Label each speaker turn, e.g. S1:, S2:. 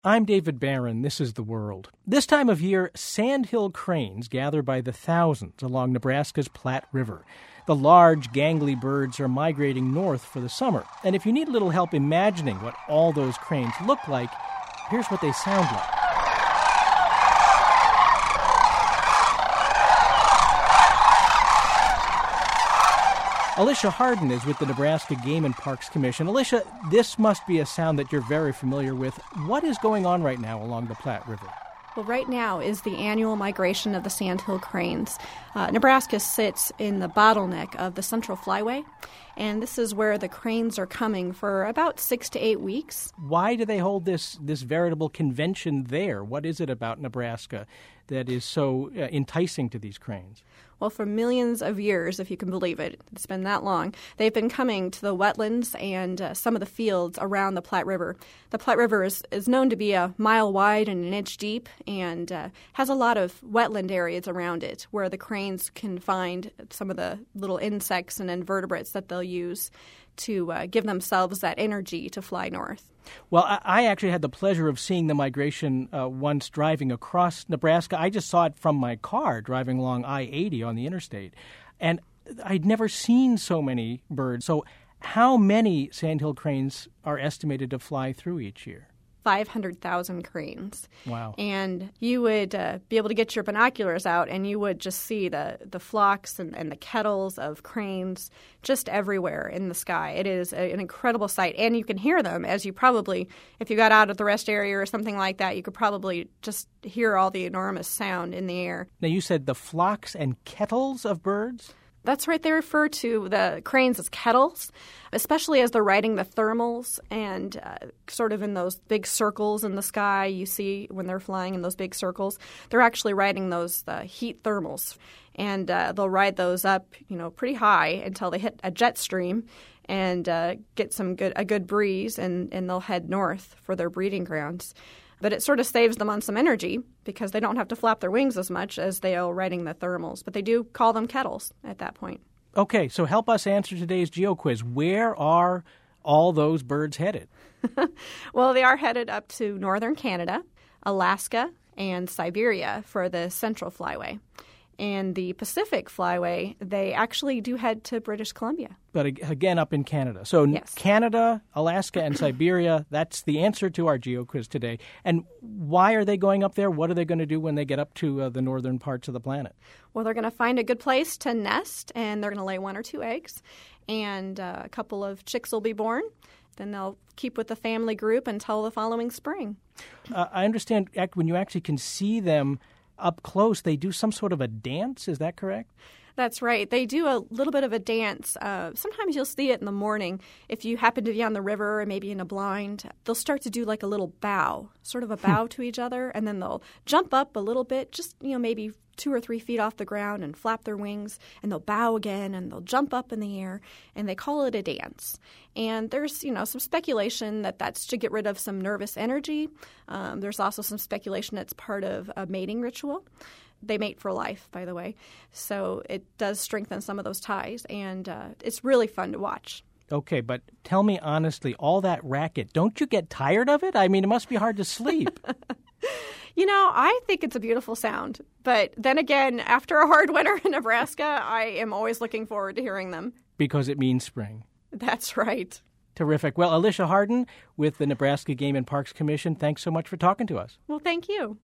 S1: I'm David Barron. This is The World. This time of year, sandhill cranes gather by the thousands along Nebraska's Platte River. The large, gangly birds are migrating north for the summer. And if you need a little help imagining what all those cranes look like, here's what they sound like. Alicia Harden is with the Nebraska Game and Parks Commission. Alicia, this must be a sound that you're very familiar with. What is going on right now along the Platte River?
S2: Well, right now is the annual migration of the sandhill cranes. Nebraska sits in the bottleneck of the Central Flyway, and this is where the cranes are coming for about 6 to 8 weeks.
S1: Why do they hold this veritable convention there? What is it about Nebraska that is so enticing to these cranes?
S2: Well, for millions of years, if you can believe it, it's been that long, they've been coming to the wetlands and some of the fields around the Platte River. The Platte River is known to be a mile wide and an inch deep and has a lot of wetland areas around it where the cranes can find some of the little insects and invertebrates that they'll use to give themselves that energy to fly north.
S1: Well, I actually had the pleasure of seeing the migration once driving across Nebraska. I just saw it from my car driving along I-80 on the interstate, and I'd never seen so many birds. So how many sandhill cranes are estimated to fly through each year?
S2: 500,000 cranes.
S1: Wow.
S2: And you would be able to get your binoculars out and you would just see the flocks and the kettles of cranes just everywhere in the sky. It is an incredible sight. And you can hear them as you probably, if you got out at the rest area or something like that, you could probably just hear all the enormous sound in the air.
S1: Now, you said the flocks and kettles of birds?
S2: That's right. They refer to the cranes as kettles, especially as they're riding the thermals and sort of in those big circles in the sky you see when they're flying in those big circles. They're actually riding those heat thermals, and they'll ride those up, pretty high until they hit a jet stream and get a good breeze, and they'll head north for their breeding grounds. But it sort of saves them on some energy because they don't have to flap their wings as much as they are riding the thermals. But they do call them kettles at that point.
S1: Okay, so help us answer today's Geo Quiz. Where are all those birds headed?
S2: Well, they are headed up to northern Canada, Alaska, and Siberia for the Central Flyway. And the Pacific Flyway, they actually do head to British Columbia.
S1: But again, up in Canada. So
S2: yes.
S1: Canada, Alaska, and Siberia, that's the answer to our Geo Quiz today. And why are they going up there? What are they going to do when they get up to the northern parts of the planet?
S2: Well, they're going to find a good place to nest, and they're going to lay 1 or 2 eggs, and a couple of chicks will be born. Then they'll keep with the family group until the following spring.
S1: I understand when you actually can see them up close, they do some sort of a dance. Is that correct?
S2: That's right. They do a little bit of a dance. Sometimes you'll see it in the morning. If you happen to be on the river or maybe in a blind, they'll start to do like a little bow, sort of a bow to each other, and then they'll jump up a little bit, just maybe 2 or 3 feet off the ground and flap their wings, and they'll bow again, and they'll jump up in the air, and they call it a dance. And there's, some speculation that that's to get rid of some nervous energy. There's also some speculation it's part of a mating ritual. They mate for life, by the way. So it does strengthen some of those ties, and it's really fun to watch.
S1: Okay, but tell me honestly, all that racket, don't you get tired of it? I mean, it must be hard to sleep.
S2: I think it's a beautiful sound. But then again, after a hard winter in Nebraska, I am always looking forward to hearing them.
S1: Because it means spring.
S2: That's right.
S1: Terrific. Well, Alicia Harden with the Nebraska Game and Parks Commission, thanks so much for talking to us.
S2: Well, thank you.